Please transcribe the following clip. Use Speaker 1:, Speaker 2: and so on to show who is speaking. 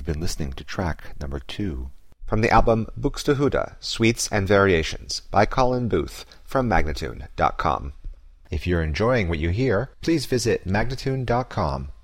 Speaker 1: You've been listening to track number 2.
Speaker 2: From the album Buxtehude, Suites and Variations by Colin Booth from Magnatune.com.
Speaker 1: If you're enjoying what you hear, please visit Magnatune.com